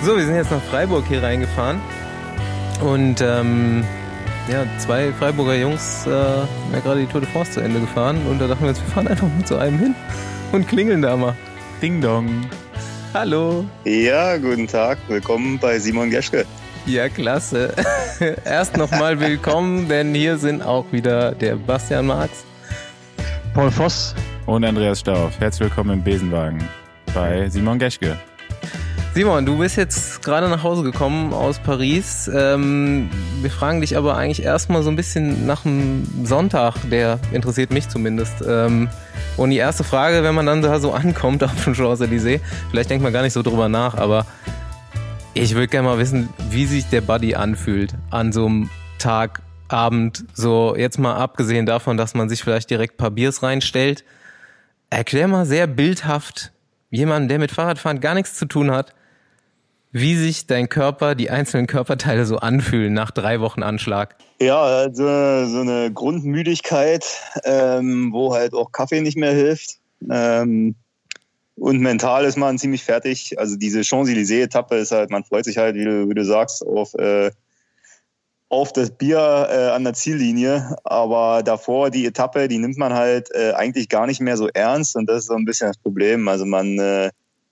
So, wir sind jetzt nach Freiburg hier reingefahren und zwei Freiburger Jungs sind ja gerade die Tour de France zu Ende gefahren und da dachten wir uns, wir fahren einfach mal zu einem hin und klingeln da mal. Ding Dong. Hallo. Ja, guten Tag, willkommen bei Simon Geschke. Ja, klasse. Erst nochmal willkommen, denn hier sind auch wieder der Bastian Marx, Paul Voss und Andreas Stauf. Herzlich willkommen im Besenwagen bei Simon Geschke. Simon, du bist jetzt gerade nach Hause gekommen aus Paris. Wir fragen dich aber eigentlich erstmal so ein bisschen nach dem Sonntag, der interessiert mich zumindest. Und die erste Frage, wenn man dann da so ankommt auf dem Champs-Élysées, vielleicht denkt man gar nicht so drüber nach, aber ich würde gerne mal wissen, wie sich der Buddy anfühlt an so einem Tag, Abend, so jetzt mal abgesehen davon, dass man sich vielleicht direkt ein paar Biers reinstellt. Erklär mal sehr bildhaft jemanden, der mit Fahrradfahren gar nichts zu tun hat, wie sich dein Körper, die einzelnen Körperteile so anfühlen nach 3 Wochen Anschlag. Ja, also so eine Grundmüdigkeit, wo halt auch Kaffee nicht mehr hilft. Und mental ist man ziemlich fertig. Also diese Champs-Élysées-Etappe ist halt, man freut sich halt, wie du sagst, auf das Bier an der Ziellinie. Aber davor, die Etappe, die nimmt man halt eigentlich gar nicht mehr so ernst. Und das ist so ein bisschen das Problem. Also man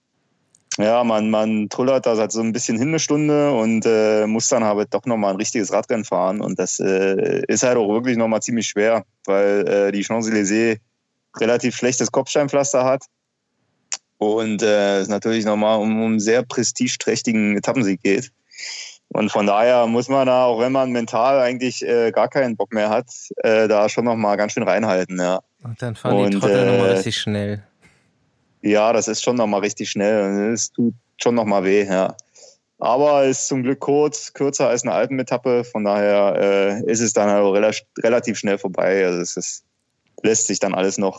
trullert da halt so ein bisschen hin eine Stunde und muss dann aber doch nochmal ein richtiges Radrennen fahren. Und das ist halt auch wirklich nochmal ziemlich schwer, weil die Champs-Élysées relativ schlechtes Kopfsteinpflaster hat. Und es natürlich nochmal um einen sehr prestigeträchtigen Etappensieg geht. Und von daher muss man da, auch wenn man mental eigentlich gar keinen Bock mehr hat, da schon nochmal ganz schön reinhalten. Ja. Und dann fahren die Trottel nochmal richtig schnell. Ja, das ist schon nochmal richtig schnell. Es tut schon nochmal weh, ja. Aber es ist zum Glück kürzer als eine Alpenetappe. Von daher ist es dann auch relativ schnell vorbei. Also lässt sich alles noch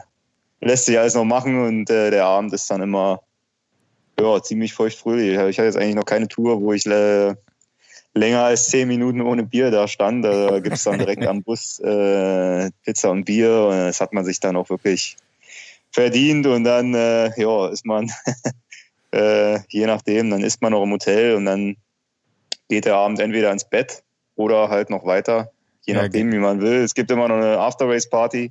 machen und der Abend ist dann immer ziemlich feuchtfröhlich. Ich hatte jetzt eigentlich noch keine Tour, wo ich länger als 10 Minuten ohne Bier da stand. Da gibt's dann direkt am Bus Pizza und Bier. Und das hat man sich dann auch wirklich verdient. Und dann ist man je nachdem, dann ist man noch im Hotel und dann geht der Abend entweder ins Bett oder halt noch weiter, je nachdem, wie man will. Es gibt immer noch eine After-Race-Party.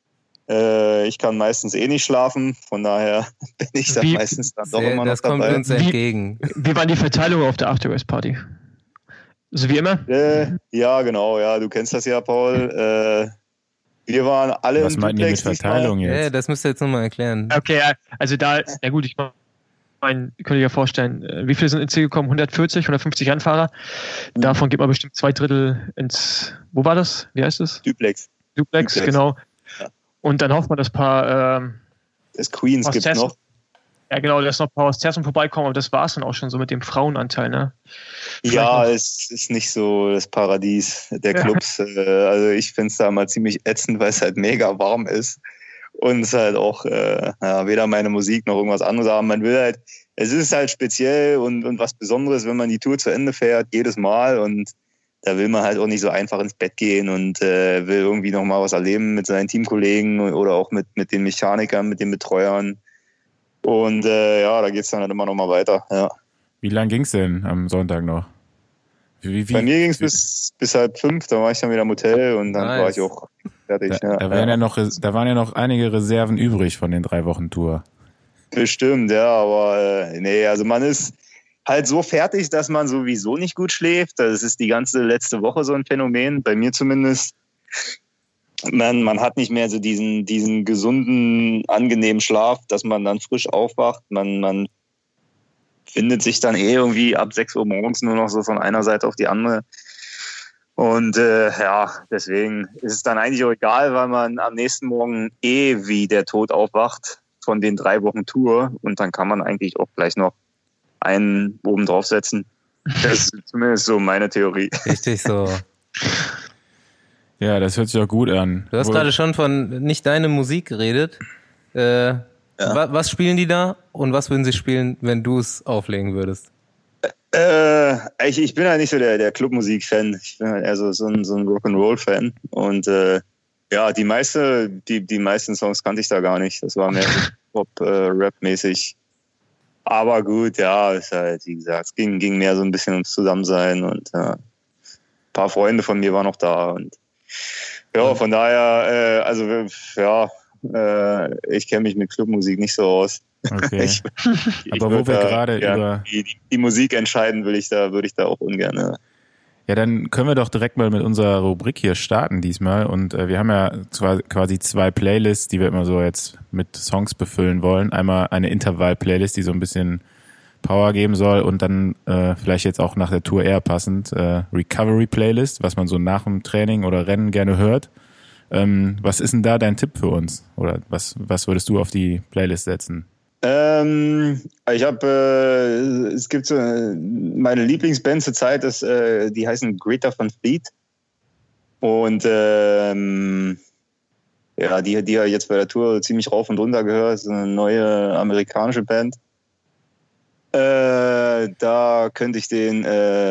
Ich kann meistens nicht schlafen, von daher bin ich dann meistens dann doch immer noch dabei. Das kommt uns entgegen. Wie war die Verteilung auf der After-Race-Party? So wie immer? Ja, genau, ja, du kennst das ja, Paul. Wir waren alle Was meint ihr mit Verteilung jetzt? Ja, das müsst ihr jetzt nochmal erklären. Okay, also ich meine, könnt ihr ja vorstellen, wie viele sind ins Ziel gekommen? 140, 150 Rennfahrer. Davon geht man bestimmt 2/3 wo war das? Wie heißt es? Duplex, genau. Ja. Und dann hofft man, dass ein paar das Queens gibt es noch. Ja, genau, dass noch ein paar aus Terzen vorbeikommen, aber das war es dann auch schon so mit dem Frauenanteil, ne? Ja, es ist nicht so das Paradies der Clubs. Also ich finde es da mal ziemlich ätzend, weil es halt mega warm ist. Und es halt auch weder meine Musik noch irgendwas anderes haben. Man will halt, es ist halt speziell und was Besonderes, wenn man die Tour zu Ende fährt, jedes Mal. Und da will man halt auch nicht so einfach ins Bett gehen und will irgendwie nochmal was erleben mit seinen Teamkollegen oder auch mit den Mechanikern, mit den Betreuern. Und da geht's dann halt immer noch mal weiter. Ja. Wie lang ging's denn am Sonntag noch? Bei mir ging's bis 4:30, da war ich dann wieder im Hotel und dann war ich auch fertig. Da waren ja noch einige Reserven übrig von den 3 Wochen Tour. Bestimmt, ja, aber also man ist halt so fertig, dass man sowieso nicht gut schläft. Das ist die ganze letzte Woche so ein Phänomen, bei mir zumindest. Man hat nicht mehr so diesen gesunden, angenehmen Schlaf, dass man dann frisch aufwacht. Man findet sich dann irgendwie ab 6 Uhr morgens nur noch so von einer Seite auf die andere. Und deswegen ist es dann eigentlich auch egal, weil man am nächsten Morgen wie der Tod aufwacht von den 3 Wochen Tour. Und dann kann man eigentlich auch gleich noch einen oben draufsetzen. Das ist zumindest so meine Theorie. Richtig so. Ja, das hört sich auch gut an. Du hast gerade schon von nicht deine Musik geredet. Was spielen die da und was würden sie spielen, wenn du es auflegen würdest? Ich bin halt nicht so der Clubmusik-Fan. Ich bin halt eher so ein Rock'n'Roll-Fan. Und die meisten Songs kannte ich da gar nicht. Das war mehr so Pop-Rap-mäßig. Aber gut, ja, ist halt, wie gesagt, es ging mehr so ein bisschen ums Zusammensein und ein paar Freunde von mir waren noch da und ja, von daher, ich kenne mich mit Clubmusik nicht so aus. Okay. Aber wo wir gerade über die Musik entscheiden, würde ich da auch ungern. Ja, dann können wir doch direkt mal mit unserer Rubrik hier starten diesmal. Und wir haben ja quasi 2 Playlists, die wir immer so jetzt mit Songs befüllen wollen. Einmal eine Intervall-Playlist, die so ein bisschen Power geben soll und dann vielleicht jetzt auch nach der Tour eher passend Recovery-Playlist, was man so nach dem Training oder Rennen gerne hört. Was ist denn da dein Tipp für uns? Oder was würdest du auf die Playlist setzen? Es gibt so meine Lieblingsband zur Zeit, die heißen Greta Van Fleet. Und die jetzt bei der Tour ziemlich rauf und runter gehört, so eine neue amerikanische Band. Da könnte ich den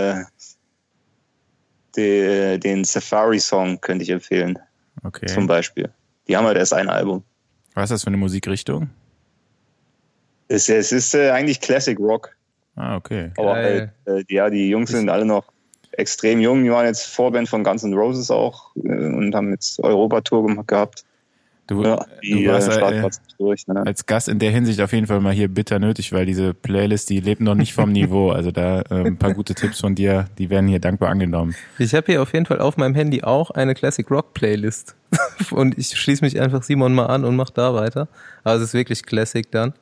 Safari-Song könnte ich empfehlen. Okay. Zum Beispiel. Die haben halt erst ein Album. Was ist das für eine Musikrichtung? Es ist eigentlich Classic Rock. Ah, okay. Aber die Jungs sind alle noch extrem jung. Die waren jetzt Vorband von Guns N' Roses auch und haben jetzt Europatour gehabt. Du warst durch, ne? Als Gast in der Hinsicht auf jeden Fall mal hier bitter nötig, weil diese Playlist, die lebt noch nicht vom Niveau. Also da ein paar gute Tipps von dir, die werden hier dankbar angenommen. Ich habe hier auf jeden Fall auf meinem Handy auch eine Classic Rock Playlist. Und ich schließe mich einfach Simon mal an und mache da weiter. Aber es ist wirklich Classic dann.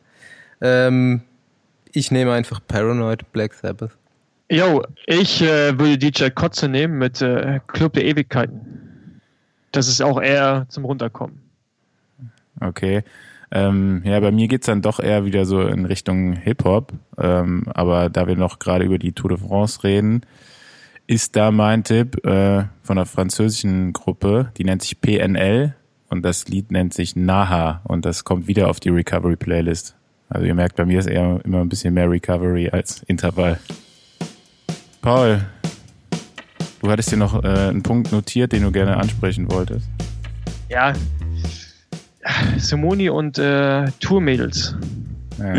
Ich nehme einfach Paranoid, Black Sabbath. Jo, ich würde DJ Kotze nehmen mit Club der Ewigkeiten. Das ist auch eher zum Runterkommen. Okay. Bei mir geht's dann doch eher wieder so in Richtung Hip-Hop. Aber da wir noch gerade über die Tour de France reden, ist da mein Tipp von einer französischen Gruppe, die nennt sich PNL und das Lied nennt sich Naha und das kommt wieder auf die Recovery-Playlist. Also ihr merkt, bei mir ist eher immer ein bisschen mehr Recovery als Intervall. Paul, du hattest dir noch einen Punkt notiert, den du gerne ansprechen wolltest. Ja, Simoni und Tourmädels. Ja.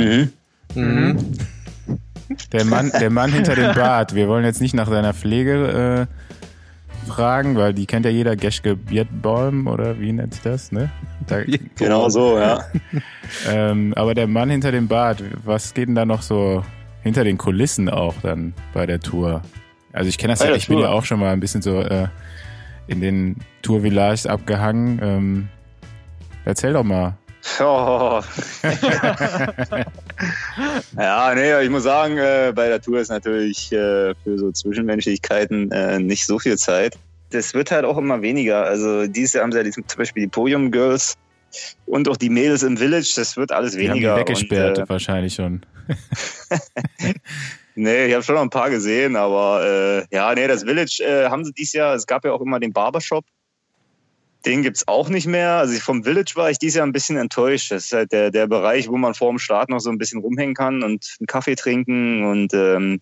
Der Mann hinter dem Bart. Wir wollen jetzt nicht nach seiner Pflege fragen, weil die kennt ja jeder, Geschke Biertbaum oder wie nennt sich das, ne? Genau so, ja. Aber der Mann hinter dem Bart, was geht denn da noch so hinter den Kulissen auch dann bei der Tour? Also ich kenne das ja, ich bin ja auch schon mal ein bisschen so in den Tourvillages abgehangen. Erzähl doch mal. Oh. Ich muss sagen, bei der Tour ist natürlich für so Zwischenmenschlichkeiten nicht so viel Zeit. Das wird halt auch immer weniger. Also dieses Jahr haben sie ja zum Beispiel die Podium Girls und auch die Mädels im Village. Das wird alles weniger. Die haben die weggesperrt wahrscheinlich schon. Nee, ich habe schon noch ein paar gesehen, aber das Village haben sie dieses Jahr. Es gab ja auch immer den Barbershop. Den gibt's auch nicht mehr. Also vom Village war ich dieses Jahr ein bisschen enttäuscht. Das ist halt der Bereich, wo man vor dem Start noch so ein bisschen rumhängen kann und einen Kaffee trinken und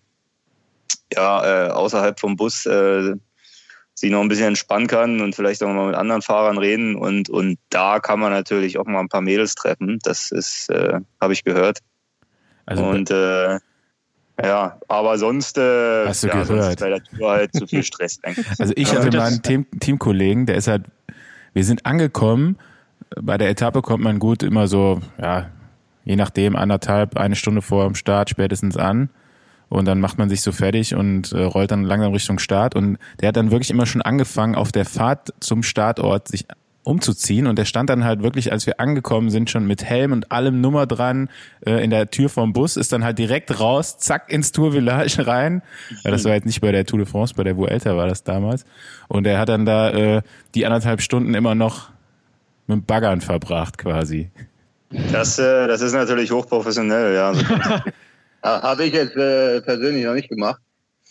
außerhalb vom Bus sich noch ein bisschen entspannen kann und vielleicht auch mal mit anderen Fahrern reden. Und da kann man natürlich auch mal ein paar Mädels treffen. Das ist, habe ich gehört. Also und aber sonst, hast du gehört? Sonst ist bei der Tour halt zu viel Stress eigentlich. Also ich hatte mal einen Teamkollegen, der ist halt, wir sind angekommen, bei der Etappe kommt man gut immer so, je nachdem, 1,5, 1 Stunde vor dem Start spätestens an und dann macht man sich so fertig und rollt dann langsam Richtung Start und der hat dann wirklich immer schon angefangen, auf der Fahrt zum Startort sich umzuziehen und der stand dann halt wirklich, als wir angekommen sind, schon mit Helm und allem Nummer dran in der Tür vom Bus, ist dann halt direkt raus, zack, ins Tourvillage rein. Das war jetzt nicht bei der Tour de France, bei der Vuelta war das damals. Und er hat dann da die 1,5 Stunden immer noch mit dem Baggern verbracht quasi. Das ist natürlich hochprofessionell, ja. Habe ich jetzt persönlich noch nicht gemacht.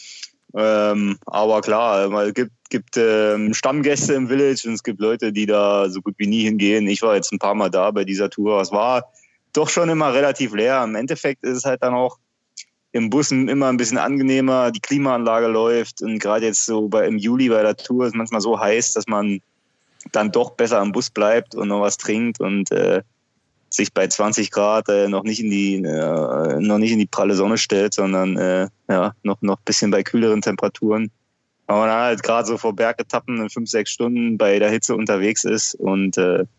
Aber klar, es gibt Stammgäste im Village und es gibt Leute, die da so gut wie nie hingehen. Ich war jetzt ein paar Mal da bei dieser Tour. Es war doch schon immer relativ leer. Im Endeffekt ist es halt dann auch im Bus immer ein bisschen angenehmer. Die Klimaanlage läuft und gerade jetzt so im Juli bei der Tour ist es manchmal so heiß, dass man dann doch besser am Bus bleibt und noch was trinkt und sich bei 20 Grad noch nicht in die pralle Sonne stellt, sondern noch ein bisschen bei kühleren Temperaturen. Aber man halt gerade so vor Bergetappen in 5-6 Stunden bei der Hitze unterwegs ist und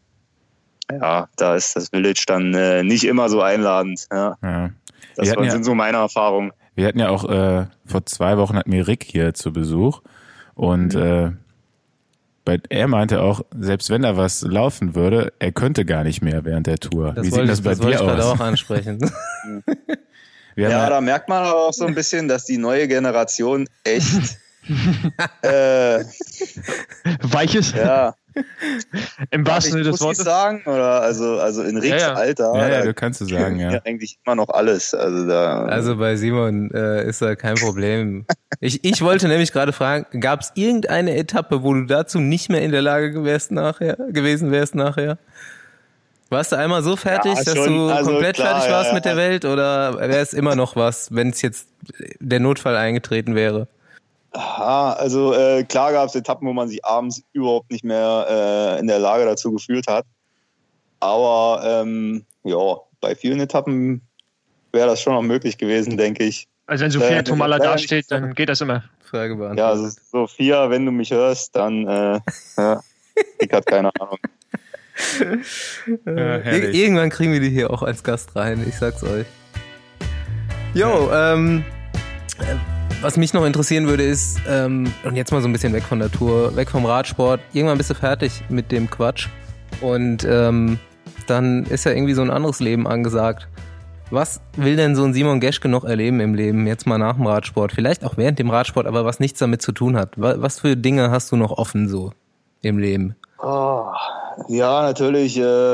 da ist das Village dann nicht immer so einladend. Ja. Das sind so meine Erfahrungen. Wir hatten ja auch vor 2 Wochen hatten wir Rick hier zu Besuch und er meinte auch, selbst wenn da was laufen würde, er könnte gar nicht mehr während der Tour. Wie sieht das bei dir aus? Das wollte ich auch ansprechen. Da merkt man aber auch so ein bisschen, dass die neue Generation echt weich ist. Ja. Im wahrsten Sinne des Wortes. Muss ich sagen, oder also in Ricks Alter. Ja, du kannst du sagen, ja. Eigentlich immer noch alles. Also bei Simon ist da kein Problem. Ich wollte nämlich gerade fragen, gab es irgendeine Etappe, wo du dazu nicht mehr in der Lage gewesen wärst nachher? Warst du einmal so fertig, dass du komplett fertig warst mit der Welt, oder wäre es immer noch was, wenn es jetzt der Notfall eingetreten wäre? Also klar gab es Etappen, wo man sich abends überhaupt nicht mehr in der Lage dazu gefühlt hat. Aber bei vielen Etappen wäre das schon noch möglich gewesen, denke ich. Also wenn Sophia Tomalla dasteht, dann geht das immer. Frage beantwortet. Ja, also Sophia, wenn du mich hörst, dann ich hatte keine Ahnung. Irgendwann kriegen wir die hier auch als Gast rein, ich sag's euch. Was mich noch interessieren würde ist, und jetzt mal so ein bisschen weg von der Tour, weg vom Radsport, irgendwann bist du fertig mit dem Quatsch und dann ist ja irgendwie so ein anderes Leben angesagt. Was will denn so ein Simon Geschke noch erleben im Leben, jetzt mal nach dem Radsport? Vielleicht auch während dem Radsport, aber was nichts damit zu tun hat. Was für Dinge hast du noch offen so im Leben? Ja, natürlich.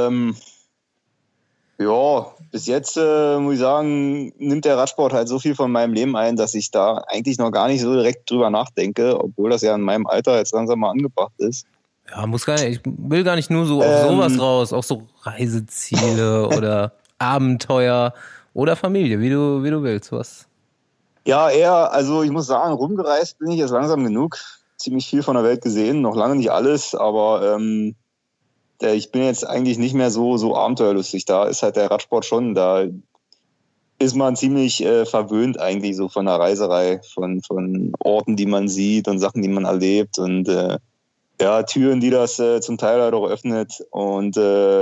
Bis jetzt muss ich sagen, nimmt der Radsport halt so viel von meinem Leben ein, dass ich da eigentlich noch gar nicht so direkt drüber nachdenke, obwohl das ja in meinem Alter jetzt langsam mal angebracht ist. Ja, muss gar nicht. Ich will gar nicht nur so auf sowas raus, auch so Reiseziele oder Abenteuer oder Familie, wie du willst. Was? Ja, eher, also ich muss sagen, rumgereist bin ich jetzt langsam genug. Ziemlich viel von der Welt gesehen, noch lange nicht alles, aber ich bin jetzt eigentlich nicht mehr so abenteuerlustig. Da ist halt der Radsport schon, da ist man ziemlich verwöhnt eigentlich so von der Reiserei, von Orten, die man sieht und Sachen, die man erlebt und Türen, die das zum Teil halt auch öffnet und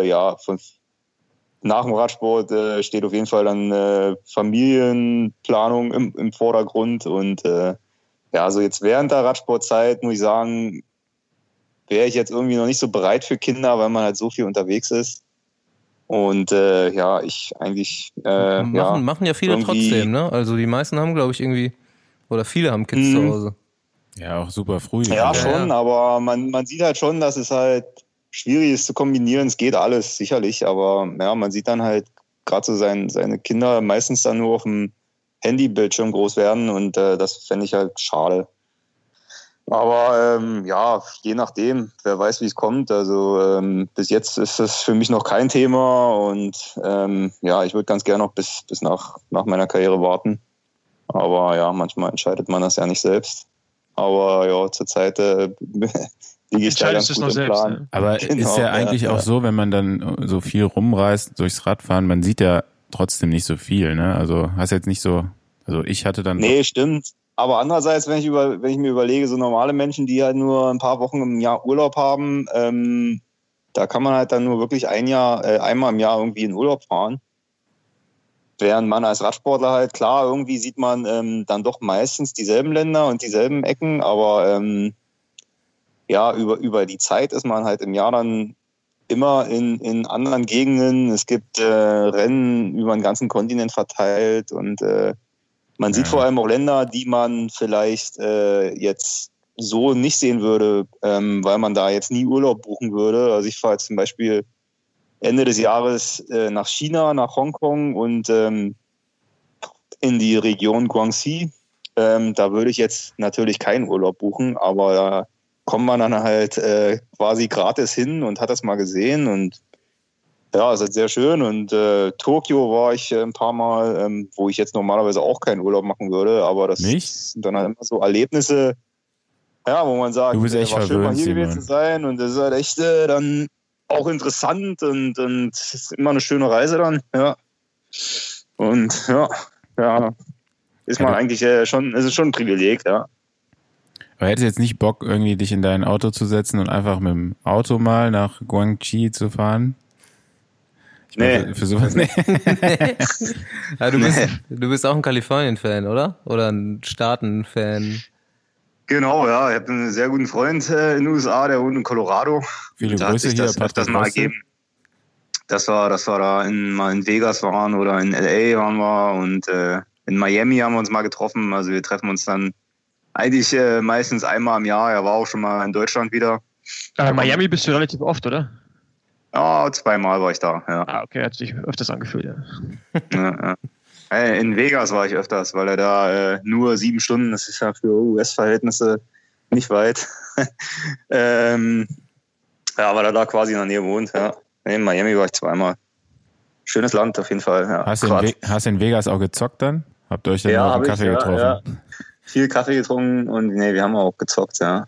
nach dem Radsport steht auf jeden Fall dann Familienplanung im Vordergrund und also jetzt während der Radsportzeit muss ich sagen, wäre ich jetzt irgendwie noch nicht so bereit für Kinder, weil man halt so viel unterwegs ist. Und ich eigentlich machen ja viele trotzdem, ne? Also die meisten haben, glaube ich, irgendwie, oder viele haben Kids zu Hause. Ja, auch super früh. Ja, schon, aber man sieht halt schon, dass es halt schwierig ist zu kombinieren. Es geht alles, sicherlich, aber man sieht dann halt gerade so seine Kinder meistens dann nur auf dem Handybildschirm groß werden und das fände ich halt schade. Aber je nachdem, wer weiß, wie es kommt. Also bis jetzt ist das für mich noch kein Thema und ich würde ganz gerne noch bis nach meiner Karriere warten. Aber manchmal entscheidet man das ja nicht selbst. Aber zurzeit liege ich da ganz gut im Plan. Ne? Aber ist ja eigentlich auch so, wenn man dann so viel rumreist durchs Radfahren, man sieht ja trotzdem nicht so viel, ne? Also hast jetzt nicht so, also ich hatte dann... Nee, stimmt. Aber andererseits, wenn ich mir überlege, so normale Menschen, die halt nur ein paar Wochen im Jahr Urlaub haben, da kann man halt dann nur wirklich einmal im Jahr irgendwie in Urlaub fahren. Während man als Radsportler halt, klar, irgendwie sieht man dann doch meistens dieselben Länder und dieselben Ecken, aber über die Zeit ist man halt im Jahr dann immer in anderen Gegenden. Es gibt Rennen über den ganzen Kontinent verteilt und man sieht vor allem auch Länder, die man vielleicht jetzt so nicht sehen würde, weil man da jetzt nie Urlaub buchen würde. Also ich fahre jetzt zum Beispiel Ende des Jahres nach China, nach Hongkong und in die Region Guangxi. Da würde ich jetzt natürlich keinen Urlaub buchen, aber da kommt man dann halt quasi gratis hin und hat das mal gesehen und ja, es ist sehr schön und Tokio war ich ein paar Mal, wo ich jetzt normalerweise auch keinen Urlaub machen würde, aber das sind dann halt immer so Erlebnisse, wo man sagt, du bist echt war schön mal hier Simon. gewesen zu sein und das ist halt echt dann auch interessant und es ist immer eine schöne Reise dann, ja. Und ja, ist man eigentlich schon, es ist schon ein Privileg, ja. Aber hättest du jetzt nicht Bock, irgendwie dich in dein Auto zu setzen und einfach mit dem Auto mal nach Guangxi zu fahren? Ich meine, für sowas, nee. Ja, du bist auch ein Kalifornien-Fan, oder? Oder ein Staaten-Fan? Genau, ja. Ich habe einen sehr guten Freund in den USA, der wohnt in Colorado. Viele Grüße hier, das mal ergeben. Dass wir da mal in Vegas waren oder in LA waren wir und in Miami haben wir uns mal getroffen. Also wir treffen uns dann eigentlich meistens einmal im Jahr. Er war auch schon mal in Deutschland wieder. Miami bist du relativ oft, oder? Ja, 2-mal war ich da, ja. Ah, okay, hat sich öfters angefühlt, ja. In Vegas war ich öfters, weil er da nur 7 Stunden, das ist ja für US-Verhältnisse nicht weit. Weil er da quasi in der Nähe wohnt, ja. In Miami war ich 2-mal. Schönes Land auf jeden Fall, ja. Hast du in Vegas auch gezockt dann? Habt ihr euch dann noch einen Kaffee getroffen? Ja. Viel Kaffee getrunken und wir haben auch gezockt, ja.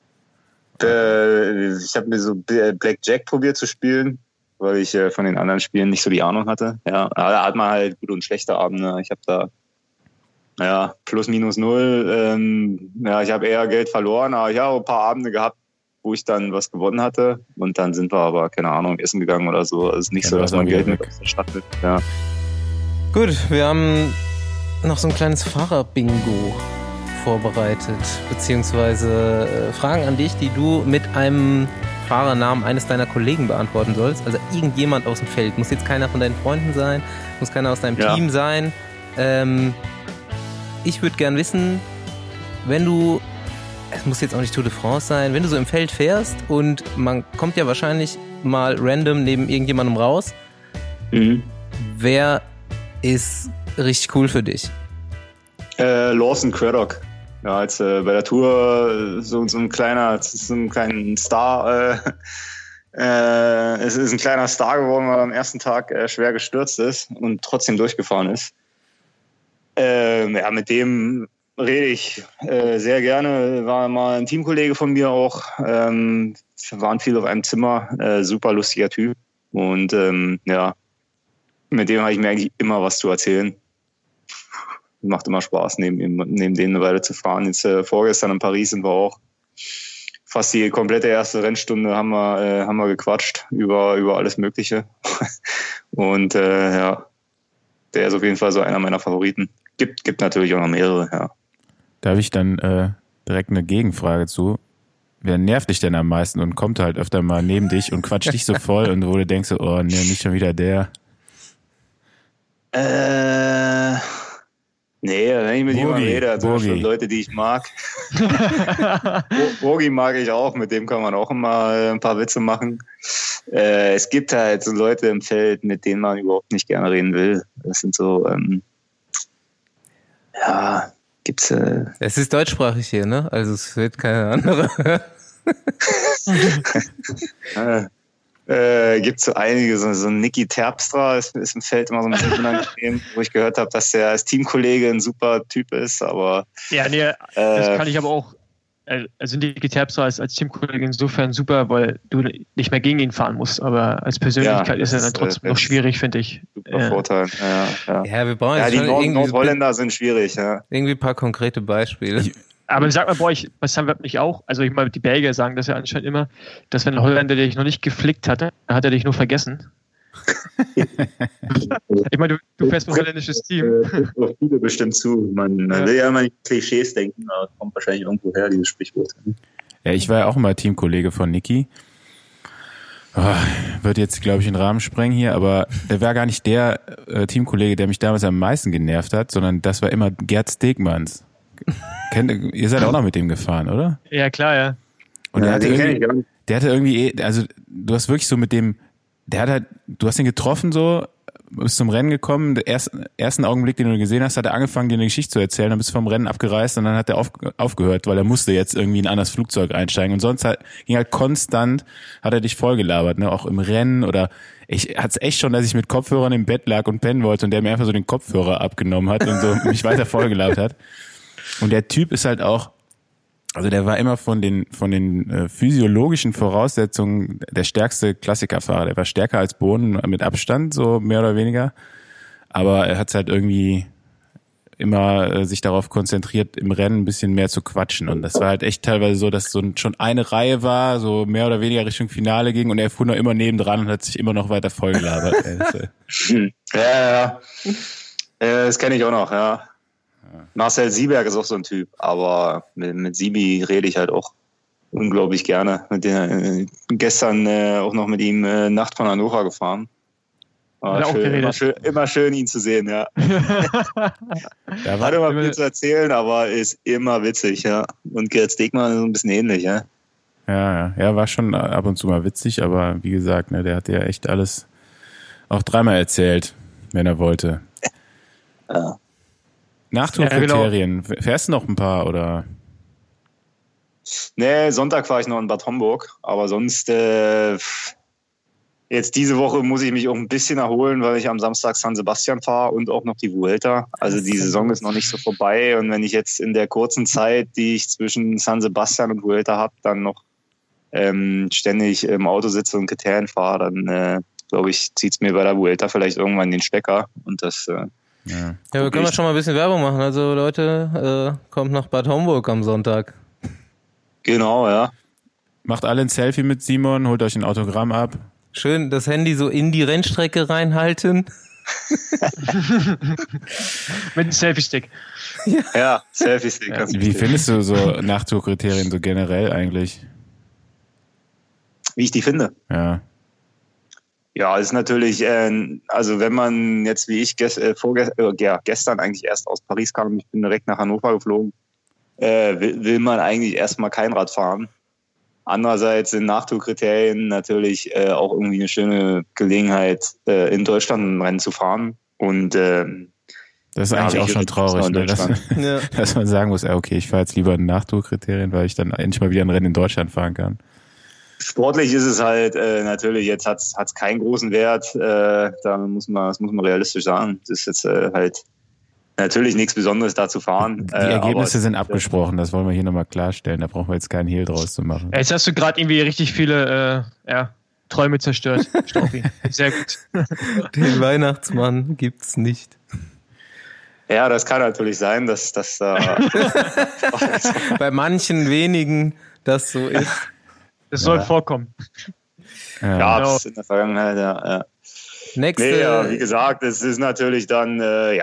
Ich habe mir so Blackjack probiert zu spielen, weil ich von den anderen Spielen nicht so die Ahnung hatte. Ja, da hat man halt gute und schlechte Abende. Ich habe da plus minus 0. Ich habe eher Geld verloren, aber ich habe auch ein paar Abende gehabt, wo ich dann was gewonnen hatte. Und dann sind wir aber, keine Ahnung, essen gegangen oder so. Also es ist nicht so, dass man Geld mit aus der Stadt nimmt. Ja. Gut, wir haben noch so ein kleines Fahrer-Bingo vorbereitet, beziehungsweise Fragen an dich, die du mit einem Fahrernamen eines deiner Kollegen beantworten sollst. Also irgendjemand aus dem Feld. Muss jetzt keiner von deinen Freunden sein, muss keiner aus deinem Team sein. Ich würde gern wissen, es muss jetzt auch nicht Tour de France sein, wenn du so im Feld fährst und man kommt ja wahrscheinlich mal random neben irgendjemandem raus, wer ist richtig cool für dich? Lawson Craddock. Ja, als bei der Tour so ein kleiner Star. Es ist ein kleiner Star geworden, weil er am ersten Tag schwer gestürzt ist und trotzdem durchgefahren ist. Mit dem rede ich sehr gerne. War mal ein Teamkollege von mir auch. Wir waren viel auf einem Zimmer. Super lustiger Typ. Und mit dem habe ich mir eigentlich immer was zu erzählen. Macht immer Spaß, neben denen eine Weile zu fahren. Jetzt vorgestern in Paris sind wir auch fast die komplette erste Rennstunde haben wir gequatscht über alles Mögliche. Und der ist auf jeden Fall so einer meiner Favoriten. Gibt natürlich auch noch mehrere, ja. Da habe ich dann direkt eine Gegenfrage zu. Wer nervt dich denn am meisten und kommt halt öfter mal neben dich und quatscht dich so voll und wo du denkst, oh nee, nicht schon wieder der? Nee, wenn ich mit jemandem rede, also schon Leute, die ich mag. Bogi mag ich auch, mit dem kann man auch immer ein paar Witze machen. Es gibt halt so Leute im Feld, mit denen man überhaupt nicht gerne reden will. Das sind so, gibt's. Es ist deutschsprachig hier, ne? Also es wird keine andere. Gibt so einige, so Niki Terpstra ist im Feld immer so ein bisschen unangenehm, wo ich gehört habe, dass der als Teamkollege ein super Typ ist, aber... Ja, nee, das kann ich aber auch... Also Niki Terpstra ist als Teamkollege insofern super, weil du nicht mehr gegen ihn fahren musst, aber als Persönlichkeit ist er dann trotzdem noch schwierig, finde ich. Super Vorteil, Ja, wir brauchen die Nordholländer sind schwierig, ja. Irgendwie ein paar konkrete Beispiele. Aber sag mal, was haben wir nicht auch? Also ich meine, die Belgier sagen das ja anscheinend immer, dass wenn ein Holländer dich noch nicht geflickt hatte, dann hat er dich nur vergessen. Ich meine, du fährst ein holländisches Team. Das viele bestimmt zu. Man will ja immer nicht Klischees denken, aber das kommt wahrscheinlich irgendwo her, dieses Sprichwort. Ja, ich war ja auch mal Teamkollege von Niki. Wird jetzt, glaube ich, den Rahmen sprengen hier, aber der war gar nicht der Teamkollege, der mich damals am meisten genervt hat, sondern das war immer Gerd Stegmanns. Ihr seid auch noch mit dem gefahren, oder? Ja, klar, ja. Und der hatte irgendwie, also du hast wirklich so mit dem, du hast ihn getroffen so, bist zum Rennen gekommen, der ersten Augenblick, den du gesehen hast, hat er angefangen, dir eine Geschichte zu erzählen, dann bist du vom Rennen abgereist und dann hat er aufgehört, weil er musste jetzt irgendwie in ein anderes Flugzeug einsteigen und sonst ging halt konstant, hat er dich vollgelabert, ne, auch im Rennen oder ich hatte es echt schon, dass ich mit Kopfhörern im Bett lag und pennen wollte und der mir einfach so den Kopfhörer abgenommen hat und so mich weiter vollgelabert hat. Und der Typ ist halt auch, Also der war immer von den physiologischen Voraussetzungen der stärkste Klassikerfahrer. Der war stärker als Bohnen mit Abstand, so mehr oder weniger. Aber er hat halt irgendwie immer sich darauf konzentriert, im Rennen ein bisschen mehr zu quatschen. Und das war halt echt teilweise so, dass so schon eine Reihe war, so mehr oder weniger Richtung Finale ging und er fuhr noch immer nebendran und hat sich immer noch weiter vollgelabert. Ja. Das kenne ich auch noch, ja. Marcel Sieberg ist auch so ein Typ, aber mit Sibi rede ich halt auch unglaublich gerne. Gestern auch noch mit ihm Nacht von Hannover gefahren. Immer schön, ihn zu sehen, ja. Da hat immer viel zu erzählen, aber ist immer witzig, ja. Und Gerd Stegmann ist so ein bisschen ähnlich, ja. Ja, war schon ab und zu mal witzig, aber wie gesagt, ne, der hat ja echt alles auch dreimal erzählt, wenn er wollte. Ja. Nachtourkriterien, ja, genau. Fährst du noch ein paar, oder? Nee, Sonntag fahre ich noch in Bad Homburg, aber sonst jetzt diese Woche muss ich mich auch ein bisschen erholen, weil ich am Samstag San Sebastian fahre und auch noch die Vuelta. Also die Saison ist noch nicht so vorbei und wenn ich jetzt in der kurzen Zeit, die ich zwischen San Sebastian und Vuelta habe, dann noch ständig im Auto sitze und Kriterien fahre, dann glaube ich, zieht es mir bei der Vuelta vielleicht irgendwann den Stecker und das ja, wir können schon mal ein bisschen Werbung machen. Also Leute, kommt nach Bad Homburg am Sonntag. Genau, ja. Macht alle ein Selfie mit Simon, holt euch ein Autogramm ab. Schön das Handy so in die Rennstrecke reinhalten. Mit einem Selfie-Stick. Ja, Selfie-Stick. Wie findest du so Nachtourkriterien so generell eigentlich? Wie ich die finde? Ja. Ja, es ist natürlich, also wenn man jetzt wie ich gestern eigentlich erst aus Paris kam, ich bin direkt nach Hannover geflogen, will man eigentlich erstmal kein Rad fahren. Andererseits sind Nachtourkriterien natürlich auch irgendwie eine schöne Gelegenheit, in Deutschland ein Rennen zu fahren. Und das ist eigentlich auch schon traurig, ne? Dass man sagen muss, okay, ich fahre jetzt lieber in Nachtourkriterien, weil ich dann endlich mal wieder ein Rennen in Deutschland fahren kann. Sportlich ist es halt natürlich, jetzt hat's keinen großen Wert, das muss man realistisch sagen. Das ist jetzt halt natürlich nichts Besonderes da zu fahren. Die Ergebnisse sind abgesprochen, das wollen wir hier nochmal klarstellen, da brauchen wir jetzt keinen Hehl draus zu machen. Jetzt hast du gerade irgendwie richtig viele Träume zerstört, Staufi. Sehr gut. Den Weihnachtsmann gibt's nicht. Ja, das kann natürlich sein, dass das bei manchen wenigen das so ist. Das soll vorkommen. Ja, genau. In der Vergangenheit, ja. Wie gesagt, es ist natürlich dann,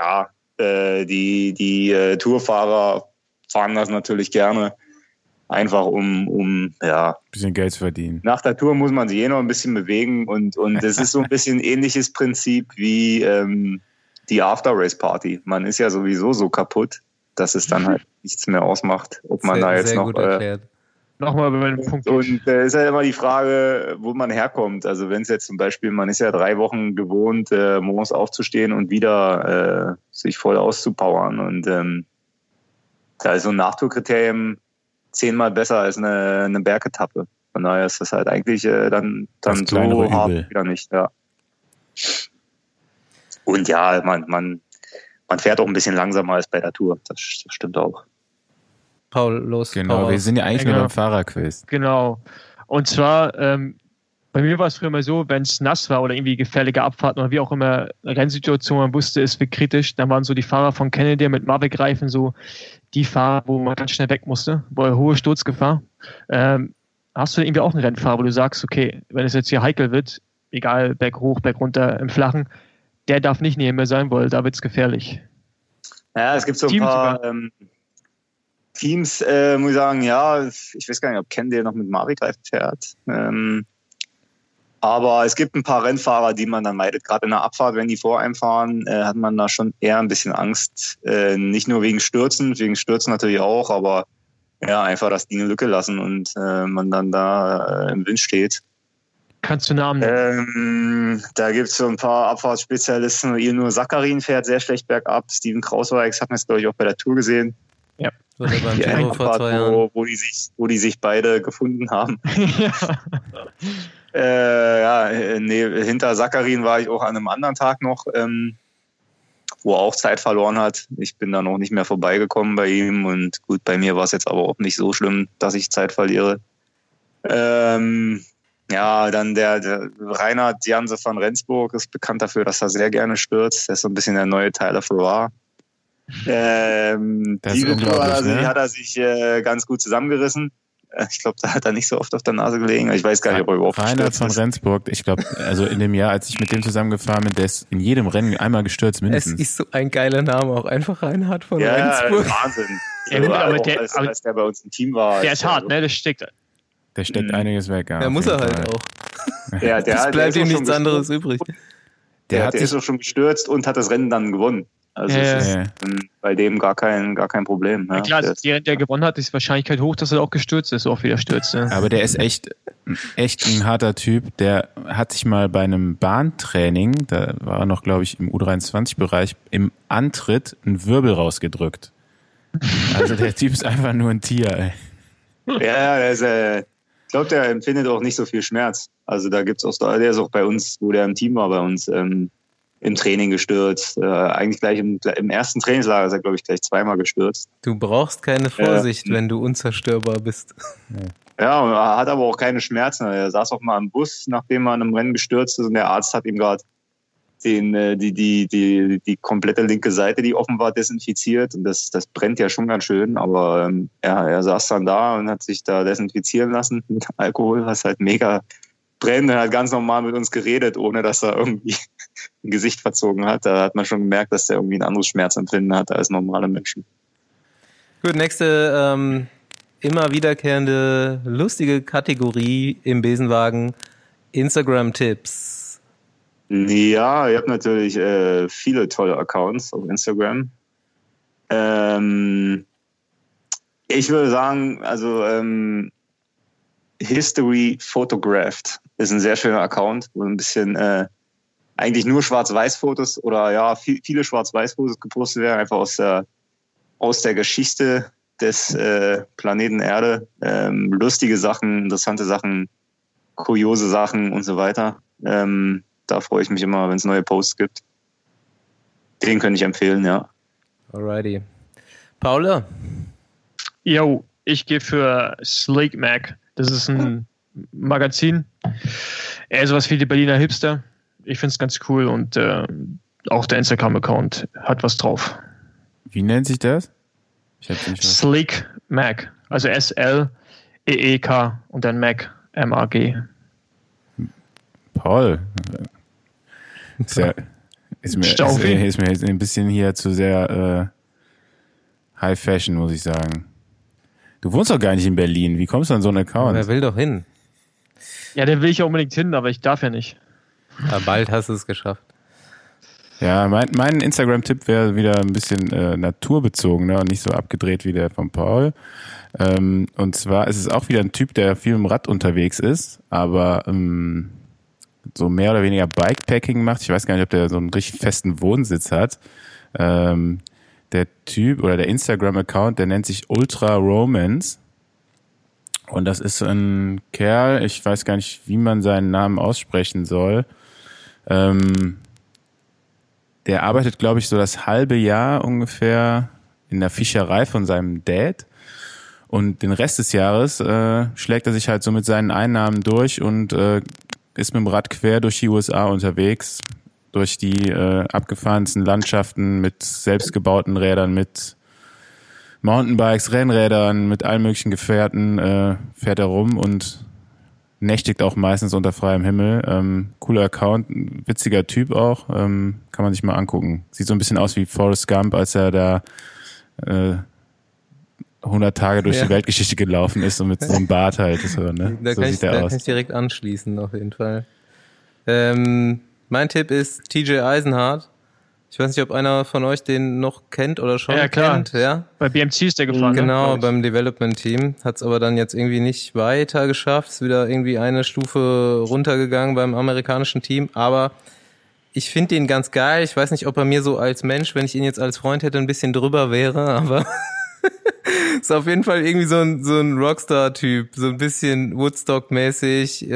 die Tourfahrer fahren das natürlich gerne. Einfach um bisschen Geld zu verdienen. Nach der Tour muss man sich noch ein bisschen bewegen und es ist so ein bisschen ähnliches Prinzip wie die After-Race-Party. Man ist ja sowieso so kaputt, dass es dann halt nichts mehr ausmacht, ob man da jetzt noch... Nochmal über den Punkt. Und ist halt immer die Frage, wo man herkommt. Also wenn es jetzt zum Beispiel, man ist ja 3 Wochen gewohnt, morgens aufzustehen und wieder sich voll auszupowern. Und da ist so ein Nachtourkriterium 10-mal besser als eine Bergetappe. Von daher ist das halt eigentlich dann so hart wieder nicht. Ja. Und ja, man fährt auch ein bisschen langsamer als bei der Tour. Das stimmt auch. Paul, los. Genau, Paul. Wir sind ja eigentlich nur beim Fahrerquiz. Genau. Und zwar, bei mir war es früher mal so, wenn es nass war oder irgendwie gefährliche Abfahrten oder wie auch immer, Rennsituation, man wusste, es wird kritisch, dann waren so die Fahrer von Kennedy mit Mavic-Reifen so die Fahrer, wo man ganz schnell weg musste, hohe Sturzgefahr. Hast du irgendwie auch einen Rennfahrer, wo du sagst, okay, wenn es jetzt hier heikel wird, egal, Berg hoch, Berg runter, im Flachen, der darf nicht neben mir sein, weil da wird es gefährlich. Ja, es gibt so ein paar Teams, muss ich sagen, ja, ich weiß gar nicht, ob Ken der noch mit Mavic-Reifen fährt. Aber es gibt ein paar Rennfahrer, die man dann meidet. Gerade in der Abfahrt, wenn die vor einem fahren, hat man da schon eher ein bisschen Angst. Nicht nur wegen Stürzen natürlich auch, aber ja, einfach, dass die eine Lücke lassen und man dann da im Wind steht. Kannst du Namen nennen? Da gibt es so ein paar Abfahrtsspezialisten. Ilnur Sakarin fährt sehr schlecht bergab. Steven Krausweigs hat man jetzt, glaube ich, auch bei der Tour gesehen. Ja. Die Abfahrt, wo die sich beide gefunden haben. Hinter Sakarin war ich auch an einem anderen Tag noch wo er auch Zeit verloren hat. Ich bin da noch nicht mehr vorbeigekommen bei ihm und gut, bei mir war es jetzt aber auch nicht so schlimm, dass ich Zeit verliere. Ja, dann der Reinhard Janse van Rensburg ist bekannt dafür, dass er sehr gerne stürzt. Der ist so ein bisschen der neue Tyler Farrar. Diese Tour hat er sich ganz gut zusammengerissen. Ich glaube, da hat er nicht so oft auf der Nase gelegen. Ich weiß gar nicht, ob er überhaupt Reinhard van Rensburg, ich glaube, also in dem Jahr, als ich mit dem zusammengefahren bin, der ist in jedem Rennen einmal gestürzt, mindestens. Es ist so ein geiler Name, auch einfach Reinhard von Rensburg. Ja, Wahnsinn. Ja, gut, aber als der bei uns im Team war. Der ist hart, ne? Der steckt einiges weg. Ja, der muss er halt auch. Ja, es bleibt ihm nichts anderes übrig. Der ist auch schon gestürzt und hat das Rennen dann gewonnen. Also es ist bei dem gar kein Problem. Ja, klar, der gewonnen hat, ist die Wahrscheinlichkeit hoch, dass er auch gestürzt ist, auch wieder stürzt. Ja. Aber der ist echt ein harter Typ. Der hat sich mal bei einem Bahntraining, da war er noch, glaube ich, im U23-Bereich, im Antritt einen Wirbel rausgedrückt. Also der Typ ist einfach nur ein Tier, ey. Ja, der ist, ich glaube, der empfindet auch nicht so viel Schmerz. Also da gibt's auch, der ist auch bei uns, wo der im Team war, bei uns im Training gestürzt. Eigentlich gleich im ersten Trainingslager ist er, glaube ich, gleich zweimal gestürzt. Du brauchst keine Vorsicht, wenn du unzerstörbar bist. Ja, und er hat aber auch keine Schmerzen. Er saß auch mal im Bus, nachdem er in einem Rennen gestürzt ist, und der Arzt hat ihm gerade die komplette linke Seite, die offen war, desinfiziert. Und das brennt ja schon ganz schön. Aber er saß dann da und hat sich da desinfizieren lassen mit Alkohol, was halt mega brennt. Er hat ganz normal mit uns geredet, ohne dass er irgendwie ein Gesicht verzogen hat. Da hat man schon gemerkt, dass er irgendwie ein anderes Schmerzempfinden hat als normale Menschen. Gut, nächste immer wiederkehrende lustige Kategorie im Besenwagen: Instagram-Tipps. Ja, ich habe natürlich viele tolle Accounts auf Instagram. Ich würde sagen, also History Photographed ist ein sehr schöner Account, wo ein bisschen eigentlich nur Schwarz-Weiß-Fotos oder viele Schwarz-Weiß-Fotos gepostet werden, einfach aus der Geschichte des Planeten Erde. Lustige Sachen, interessante Sachen, kuriose Sachen und so weiter. Da freue ich mich immer, wenn es neue Posts gibt. Den könnte ich empfehlen, ja. Alrighty. Paula? Jo, ich gehe für Sleek Mac. Das ist ein Magazin. Eher sowas wie die Berliner Hipster. Ich finde es ganz cool und auch der Instagram-Account hat was drauf. Wie nennt sich das? Sleek Mac. Also S-L-E-E-K und dann Mac, M-A-G. Paul. Ist mir jetzt ein bisschen hier zu sehr High Fashion, muss ich sagen. Du wohnst doch gar nicht in Berlin. Wie kommst du an so einen Account? Wer will doch hin? Ja, der will ich ja unbedingt hin, aber ich darf ja nicht. Aber bald hast du es geschafft. Ja, mein Instagram-Tipp wäre wieder ein bisschen naturbezogener und nicht so abgedreht wie der von Paul. Und zwar ist es auch wieder ein Typ, der viel im Rad unterwegs ist, aber so mehr oder weniger Bikepacking macht. Ich weiß gar nicht, ob der so einen richtig festen Wohnsitz hat. Der Typ oder der Instagram-Account, der nennt sich Ultra Romance. Und das ist ein Kerl, ich weiß gar nicht, wie man seinen Namen aussprechen soll. Der arbeitet, glaube ich, so das halbe Jahr ungefähr in der Fischerei von seinem Dad. Und den Rest des Jahres schlägt er sich halt so mit seinen Einnahmen durch und ist mit dem Rad quer durch die USA unterwegs, durch die abgefahrensten Landschaften mit selbstgebauten Rädern, mit Mountainbikes, Rennrädern, mit allen möglichen Gefährten fährt er rum und nächtigt auch meistens unter freiem Himmel. Cooler Account, witziger Typ auch, kann man sich mal angucken. Sieht so ein bisschen aus wie Forrest Gump, als er da 100 Tage durch die Weltgeschichte gelaufen ist und mit so einem Bart halt. So, ne? Da so sieht er aus. Kann ich direkt anschließen, auf jeden Fall. Mein Tipp ist TJ Eisenhardt. Ich weiß nicht, ob einer von euch den noch kennt oder schon kennt. Ja, bei BMC ist der gefahren. Genau, beim Development-Team. Hat es aber dann jetzt irgendwie nicht weiter geschafft. Ist wieder irgendwie eine Stufe runtergegangen beim amerikanischen Team. Aber ich finde den ganz geil. Ich weiß nicht, ob er mir so als Mensch, wenn ich ihn jetzt als Freund hätte, ein bisschen drüber wäre. Aber ist auf jeden Fall irgendwie so ein Rockstar-Typ. So ein bisschen Woodstock-mäßig.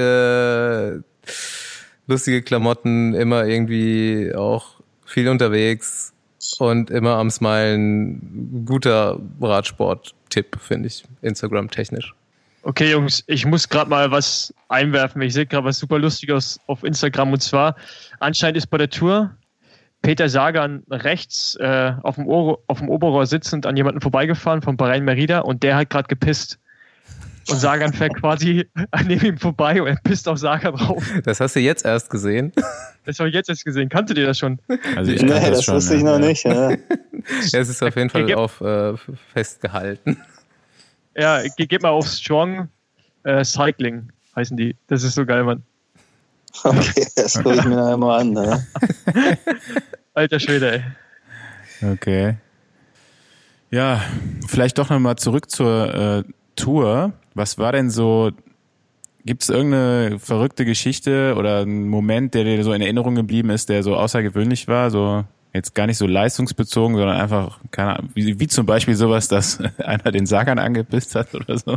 Lustige Klamotten, immer irgendwie auch viel unterwegs. und immer am Smilen. Guter Radsport-Tipp, finde ich, Instagram-technisch. Okay, Jungs, ich muss gerade mal was einwerfen. Ich sehe gerade was super Lustiges auf Instagram, und zwar anscheinend ist bei der Tour Peter Sagan rechts auf dem Oberrohr sitzend an jemanden vorbeigefahren von Bahrain Merida, und der hat gerade gepisst. Und Sagan fährt quasi neben ihm vorbei und er pisst auf Sagan drauf. Das hast du jetzt erst gesehen? Das habe ich jetzt erst gesehen. Kanntet ihr das schon? Also ich Nee, kannte das schon, wusste ich noch nicht. Ja. Ja, es ist auf jeden Fall auf festgehalten. Ja, geht mal auf Strong Cycling, heißen die. Das ist so geil, Mann. Okay, das gucke ich mir nachher mal an. Ne? Alter Schwede, ey. Okay. Ja, vielleicht doch nochmal zurück zur Tour. Was war denn so, gibt es irgendeine verrückte Geschichte oder einen Moment, der dir so in Erinnerung geblieben ist, der so außergewöhnlich war? So jetzt gar nicht so leistungsbezogen, sondern einfach, keine Ahnung, wie zum Beispiel sowas, dass einer den Sagan angepisst hat oder so?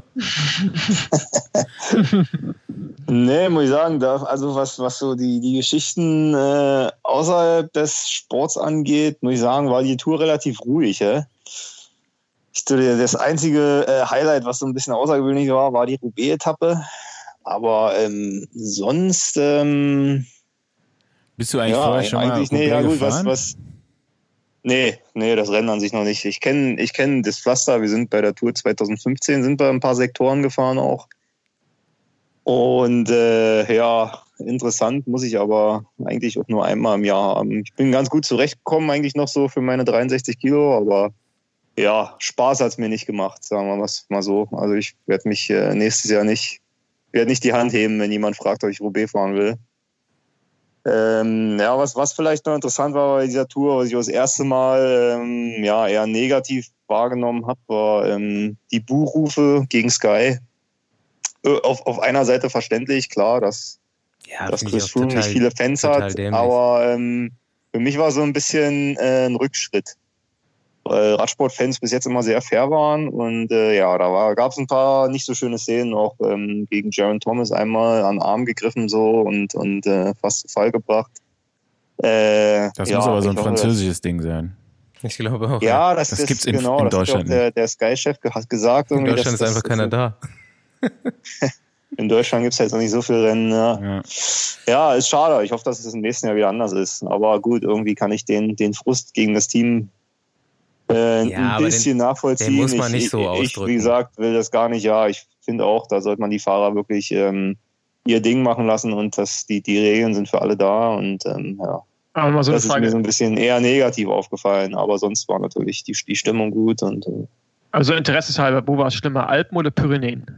Nee, muss ich sagen, also was so die Geschichten außerhalb des Sports angeht, muss ich sagen, war die Tour relativ ruhig. Das einzige Highlight, was so ein bisschen außergewöhnlich war die Roubaix-Etappe. Aber sonst bist du eigentlich vorher schon mal gefahren? Nee, das Rennen an sich noch nicht. Ich kenn das Pflaster. Wir sind bei der Tour 2015 sind wir ein paar Sektoren gefahren auch. Und interessant, muss ich aber eigentlich auch nur einmal im Jahr haben. Ich bin ganz gut zurechtgekommen eigentlich noch so für meine 63 Kilo, aber ja, Spaß hat's mir nicht gemacht, sagen wir mal so. Also ich werde mich nächstes Jahr nicht die Hand heben, wenn jemand fragt, ob ich Roubaix fahren will. Was vielleicht noch interessant war bei dieser Tour, was ich das erste Mal eher negativ wahrgenommen habe, war die Buhrufe gegen Sky. Auf einer Seite verständlich, klar, dass Chris Froome nicht viele Fans hat, dämlich. Aber für mich war so ein bisschen ein Rückschritt. Weil Radsportfans bis jetzt immer sehr fair waren und gab es ein paar nicht so schöne Szenen, auch gegen Geraint Thomas einmal an den Arm gegriffen so und fast zu Fall gebracht. Das muss aber so ein französisches Ding sein. Ich glaube auch. Ja, das gibt's in das Deutschland. Hat auch der Sky-Chef hat gesagt. In Deutschland ist einfach keiner da. In Deutschland gibt es halt noch nicht so viele Rennen. Ja, ist schade. Ich hoffe, dass es im nächsten Jahr wieder anders ist. Aber gut, irgendwie kann ich den Frust gegen das Team ein bisschen nachvollziehen. Den muss man nicht so ausdrücken. Ich, wie gesagt, will das gar nicht. Ja, ich finde auch, da sollte man die Fahrer wirklich ihr Ding machen lassen und die Regeln sind für alle da. Und Aber mal so das ist mir so ein bisschen eher negativ aufgefallen. Aber sonst war natürlich die Stimmung gut. Also interesseshalber, wo war es schlimmer, Alpen oder Pyrenäen?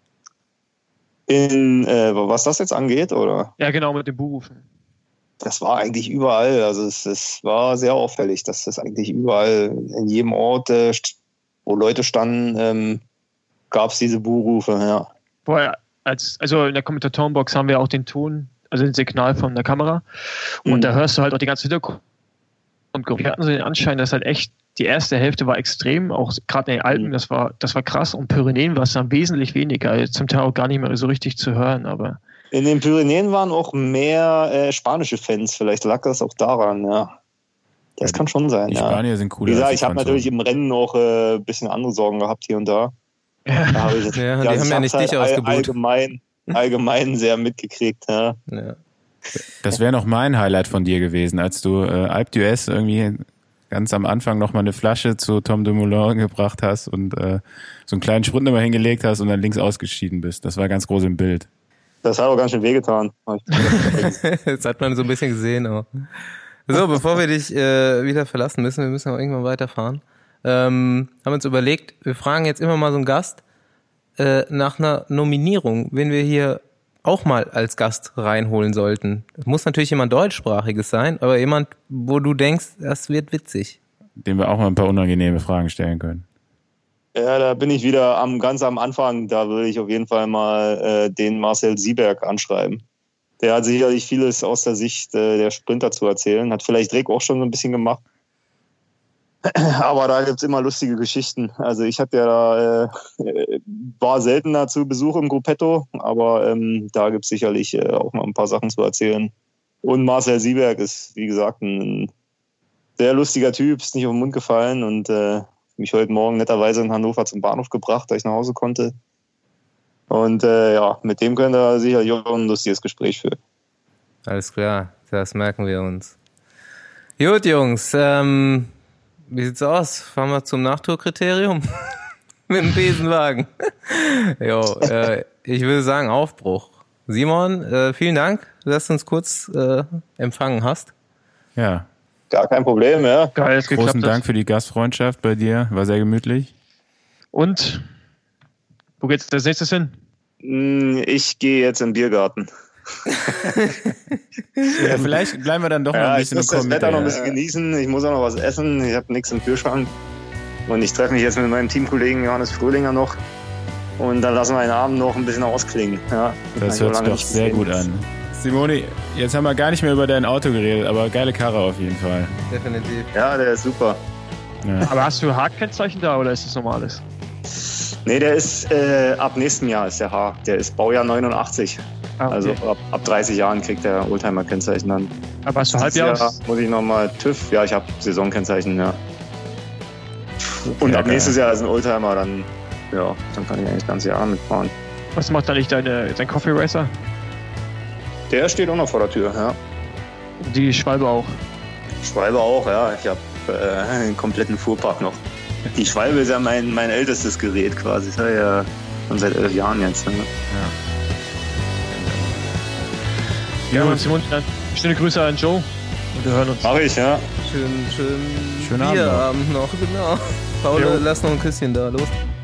Was das jetzt angeht, oder? Ja, genau, mit den Buhrufen. Das war eigentlich überall. Also es war sehr auffällig, dass das eigentlich überall in jedem Ort, wo Leute standen, gab es diese Buhrufe. Ja. Vorher, also in der Kommentatorenbox haben wir auch den Ton, also den Signal von der Kamera. Und da hörst du halt auch die ganze Hintergrund. Und wir hatten so den Anschein, dass halt echt die erste Hälfte war extrem, auch gerade in den Alpen, das war krass. Und Pyrenäen war es dann wesentlich weniger, also zum Teil auch gar nicht mehr so richtig zu hören, aber in den Pyrenäen waren auch mehr spanische Fans. Vielleicht lag das auch daran, ja. Das kann schon sein, die ja. Spanier sind cooler. Wie gesagt, ich habe natürlich im Rennen auch ein bisschen andere Sorgen gehabt hier und da. Die haben ja nicht dich ausgebucht. Allgemein sehr mitgekriegt, ja. Das wäre noch mein Highlight von dir gewesen, als du Alpe d'Huez irgendwie ganz am Anfang noch mal eine Flasche zu Tom Dumoulin gebracht hast und so einen kleinen Sprint immer hingelegt hast und dann links ausgeschieden bist. Das war ganz groß im Bild. Das hat auch ganz schön wehgetan. Das hat man so ein bisschen gesehen auch. So, bevor wir dich wieder verlassen müssen, wir müssen auch irgendwann weiterfahren, haben wir uns überlegt, wir fragen jetzt immer mal so einen Gast nach einer Nominierung, wen wir hier auch mal als Gast reinholen sollten. Es muss natürlich jemand Deutschsprachiges sein, aber jemand, wo du denkst, das wird witzig. Dem wir auch mal ein paar unangenehme Fragen stellen können. Ja, da bin ich wieder ganz am Anfang. Da will ich auf jeden Fall mal den Marcel Sieberg anschreiben. Der hat sicherlich vieles aus der Sicht der Sprinter zu erzählen. Hat vielleicht Rick auch schon so ein bisschen gemacht. Aber da gibt's immer lustige Geschichten. Also ich hatte ja war seltener zu Besuch im Gruppetto, aber da gibt's sicherlich auch mal ein paar Sachen zu erzählen. Und Marcel Sieberg ist, wie gesagt, sehr lustiger Typ, ist nicht auf den Mund gefallen und mich heute Morgen netterweise in Hannover zum Bahnhof gebracht, da ich nach Hause konnte. Und mit dem können wir sicherlich auch ein lustiges Gespräch führen. Alles klar, das merken wir uns. Gut, Jungs, wie sieht's aus? Fahren wir zum Nachtourkriterium? Mit dem Besenwagen. Jo, ich würde sagen Aufbruch. Simon, vielen Dank, dass du uns kurz empfangen hast. Ja. Gar kein Problem, ja. Geil, Großen Dank für die Gastfreundschaft bei dir, war sehr gemütlich. Und wo geht's als nächstes hin? Ich gehe jetzt in den Biergarten. Ja, vielleicht bleiben wir dann doch noch ein bisschen ich muss das Wetter noch ein bisschen genießen. Ich muss auch noch was essen. Ich habe nichts im Kühlschrank. Und ich treffe mich jetzt mit meinem Teamkollegen Johannes Fröhlinger noch. Und dann lassen wir den Abend noch ein bisschen ausklingen. Ja, das hört sich doch sehr gut an. Simone, jetzt haben wir gar nicht mehr über dein Auto geredet, aber geile Karre auf jeden Fall. Definitiv. Ja, der ist super. Ja. Aber hast du H-Kennzeichen da oder ist das normales? Nee, der ist ab nächstem Jahr ist der H. Der ist Baujahr 89. Okay. Also ab 30 Jahren kriegt der Oldtimer-Kennzeichen dann. Aber hast du Halbjahres? Muss ich nochmal TÜV? Ja, ich habe Saisonkennzeichen, ja. Und ab geil. nächstes Jahr ist ein Oldtimer, dann kann ich eigentlich das ganze Jahr mitfahren. Was macht eigentlich dein Coffee Racer? Der steht auch noch vor der Tür, ja. Die Schwalbe auch. Schwalbe auch, ja. Ich habe einen kompletten Fuhrpark noch. Die Schwalbe ist ja mein ältestes Gerät quasi. Das ist ja schon seit 11 Jahren jetzt. Ne? Ja, und Simon, dann schöne Grüße an Joe und wir hören uns. Mach ich, ja. Schönen Schönen Bierabend noch, genau. Paul, lass noch ein Küsschen da, los.